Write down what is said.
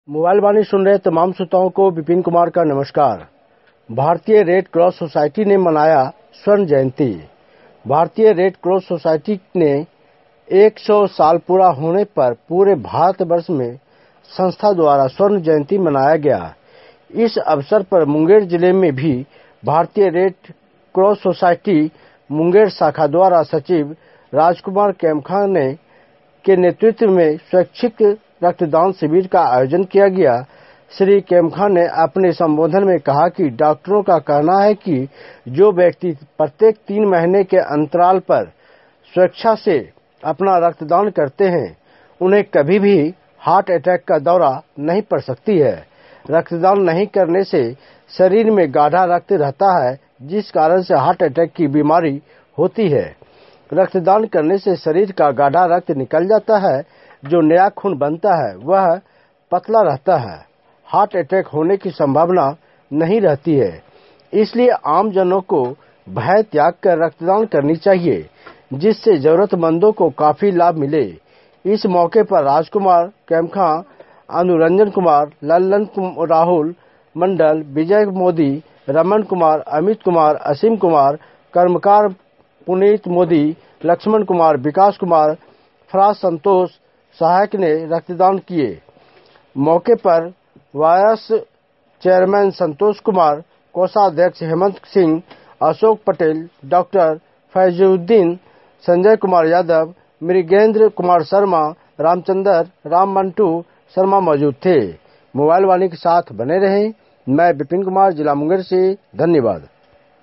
Mobile वाणी सुन रहे तमाम श्रोताओं को विपिन कुमार का नमस्कार। भारतीय रेड क्रॉस सोसाइटी ने मनाया स्वर्ण जयंती। भारतीय रेड क्रॉस सोसाइटी ने 100 साल पूरा होने पर पूरे भारतवर्ष में संस्था द्वारा स्वर्ण जयंती मनाया गया। इस अवसर पर मुंगेर जिले में भी भारतीय रेड क्रॉस सोसाइटी मुंगेर शाखा द्वारा सचिव राजकुमार केमखा के नेतृत्व में स्वैच्छिक रक्तदान शिविर का आयोजन किया गया। श्री केमखा ने अपने संबोधन में कहा कि डॉक्टरों का कहना है कि जो व्यक्ति प्रत्येक 3 महीने के अंतराल पर स्वेच्छा से अपना रक्तदान करते हैं उन्हें कभी भी हार्ट अटैक का दौरा नहीं पड़ सकती है। रक्तदान नहीं करने से शरीर में गाढ़ा रक्त रहता है, जिस कारण से हार्ट अटैक की बीमारी होती है। रक्तदान करने से शरीर का गाढ़ा रक्त निकल जाता है, जो नया खून बनता है वह पतला रहता है। हार्ट अटैक होने की संभावना नहीं रहती है। इसलिए आम जनों को भय त्याग कर रक्तदान करनी चाहिए, जिससे जरूरतमंदों को काफी लाभ मिले। इस मौके पर राजकुमार केमखा, अनुरंजन कुमार, लल्लन राहुल मंडल, विजय मोदी, रमन कुमार, अमित कुमार, असीम कुमार, कर्मकार पुनीत मोदी, लक्ष्मण कुमार, विकास कुमार, फराज संतोष सहायक ने रक्तदान किए। मौके पर वायस चेयरमैन संतोष कुमार, कोषाध्यक्ष हेमंत सिंह, अशोक पटेल, डॉक्टर फैजुद्दीन, संजय कुमार यादव, मृगेंद्र कुमार शर्मा, रामचंद्र राम मंटू शर्मा मौजूद थे। मोबाइल वाणी के साथ बने रहें। मैं विपिन कुमार, जिला मुंगेर से। धन्यवाद।